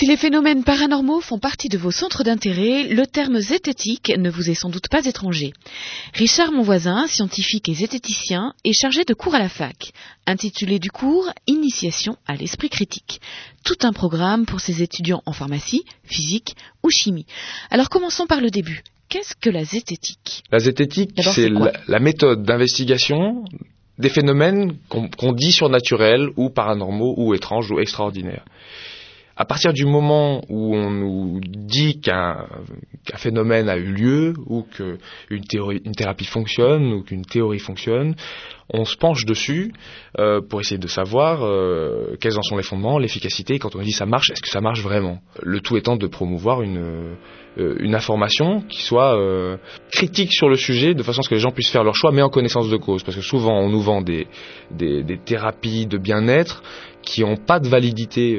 Si les phénomènes paranormaux font partie de vos centres d'intérêt, le terme zététique ne vous est sans doute pas étranger. Richard Monvoisin, scientifique et zététicien, est chargé de cours à la fac, intitulé du cours « Initiation à l'esprit critique ». Tout un programme pour ses étudiants en pharmacie, physique ou chimie. Alors commençons par le début. Qu'est-ce que la zététique ? La zététique, c'est la méthode d'investigation des phénomènes qu'on dit surnaturels ou paranormaux ou étranges ou extraordinaires. À partir du moment où on nous dit qu'un phénomène a eu lieu ou qu'une thérapie fonctionne ou qu'une théorie fonctionne, on se penche dessus pour essayer de savoir quels en sont les fondements, l'efficacité. Quand on dit ça marche, est-ce que ça marche vraiment ? Le tout étant de promouvoir une information qui soit critique sur le sujet, de façon à ce que les gens puissent faire leur choix, mais en connaissance de cause. Parce que souvent, on nous vend des thérapies de bien-être qui n'ont pas de validité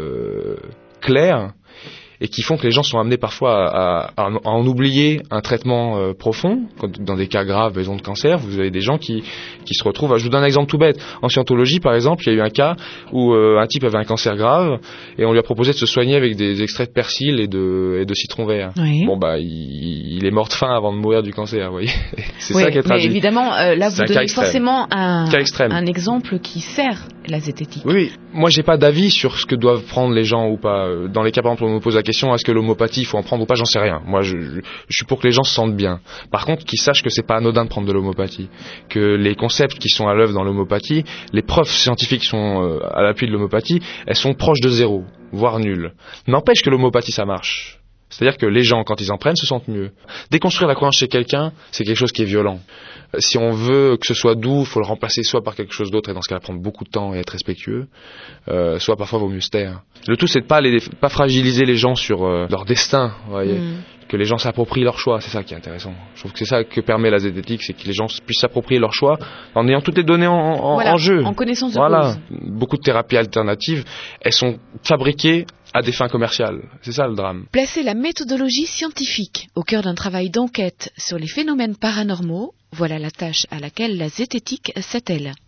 claire et qui font que les gens sont amenés parfois à en oublier un traitement profond. Dans des cas graves, raison de cancer, vous avez des gens qui se retrouvent... Je vous donne un exemple tout bête. En scientologie, par exemple, il y a eu un cas où un type avait un cancer grave et on lui a proposé de se soigner avec des extraits de persil et de citron vert. Oui. Bon, il est mort de faim avant de mourir du cancer, vous voyez. C'est oui, ça qui est tragique. Mais évidemment, là, vous donnez forcément un exemple qui sert la zététique. Oui, moi j'ai pas d'avis sur ce que doivent prendre les gens ou pas. Dans les cas, par exemple, on me pose la question, est-ce que l'homéopathie, il faut en prendre ou pas, j'en sais rien. Moi, je suis pour que les gens se sentent bien. Par contre, qu'ils sachent que c'est pas anodin de prendre de l'homéopathie. Que les concepts qui sont à l'œuvre dans l'homéopathie, les preuves scientifiques qui sont à l'appui de l'homéopathie, elles sont proches de zéro, voire nulles. N'empêche que l'homéopathie, ça marche. C'est-à-dire que les gens, quand ils en prennent, se sentent mieux. Déconstruire la croyance chez quelqu'un, c'est quelque chose qui est violent. Si on veut que ce soit doux, il faut le remplacer soit par quelque chose d'autre, et dans ce cas-là, prendre beaucoup de temps et être respectueux, soit parfois vaut mieux se taire. Le tout, c'est de pas fragiliser les gens sur leur destin, vous voyez. Que les gens s'approprient leur choix, c'est ça qui est intéressant. Je trouve que c'est ça que permet la zététique, c'est que les gens puissent s'approprier leur choix en ayant toutes les données en jeu. En connaissance de cause. Beaucoup de thérapies alternatives, elles sont fabriquées à des fins commerciales. C'est ça le drame. Placer la méthodologie scientifique au cœur d'un travail d'enquête sur les phénomènes paranormaux, voilà la tâche à laquelle la zététique s'attelle.